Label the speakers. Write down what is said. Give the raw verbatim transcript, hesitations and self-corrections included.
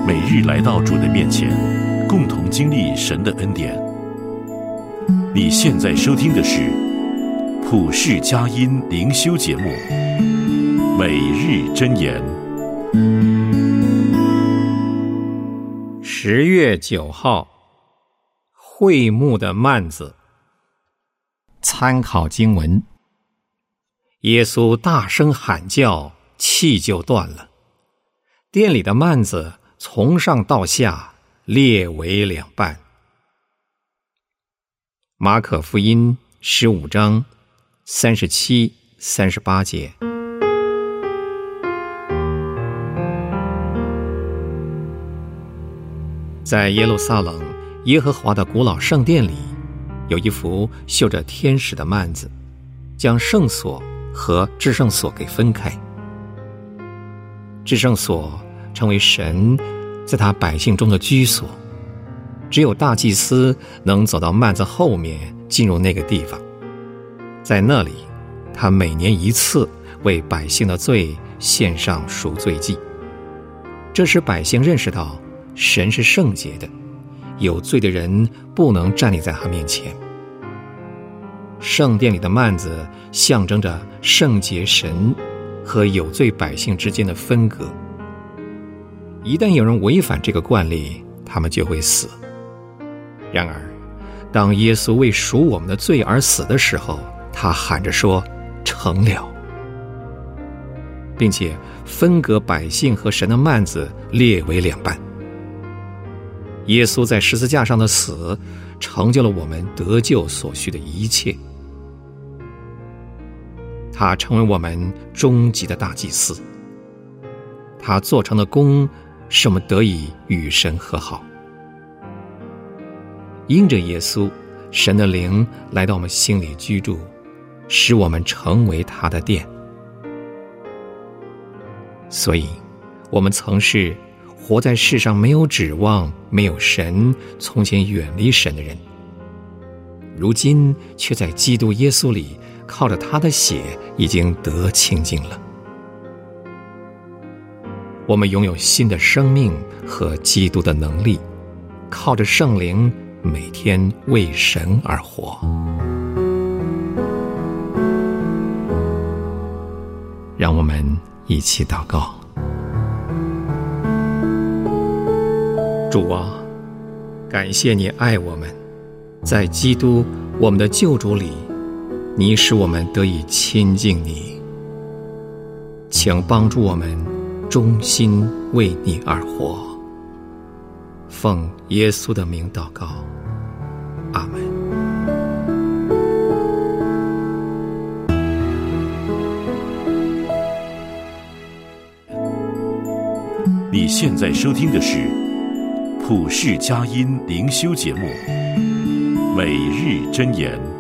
Speaker 1: 每日来到主的面前，共同经历神的恩典。你现在收听的是普世佳音灵修节目《每日箴言》。
Speaker 2: 十月九号，会幕的幔子。参考经文：耶稣大声喊叫，气就断了，殿里的幔子从上到下裂为两半。马可福音十五章三十七、三十八节。在耶路撒冷耶和华的古老圣殿里，有一幅绣着天使的幔子，将圣所和至圣所给分开。至圣所成为神在他百姓中的居所，只有大祭司能走到幔子后面进入那个地方。在那里，他每年一次为百姓的罪献上赎罪祭，这使百姓认识到神是圣洁的，有罪的人不能站立在他面前。圣殿里的幔子象征着圣洁神和有罪百姓之间的分隔。一旦有人违反这个惯例，他们就会死。然而，当耶稣为赎我们的罪而死的时候，他喊着说：“成了。”并且分隔百姓和神的幔子裂为两半。耶稣在十字架上的死，成就了我们得救所需的一切。他成为我们终极的大祭司，他做成的功，使我们得以与神和好。因着耶稣，神的灵来到我们心里居住，使我们成为他的殿。所以，我们曾是活在世上没有指望、没有神，从前远离神的人，如今却在基督耶稣里，靠着他的血已经得清净了。我们拥有新的生命和基督的能力，靠着圣灵每天为神而活。让我们一起祷告。主啊，感谢你爱我们，在基督我们的救主里，你使我们得以亲近你。请帮助我们忠心为你而活。奉耶稣的名祷告，阿们。
Speaker 1: 你现在收听的是普世佳音灵修节目《每日箴言》。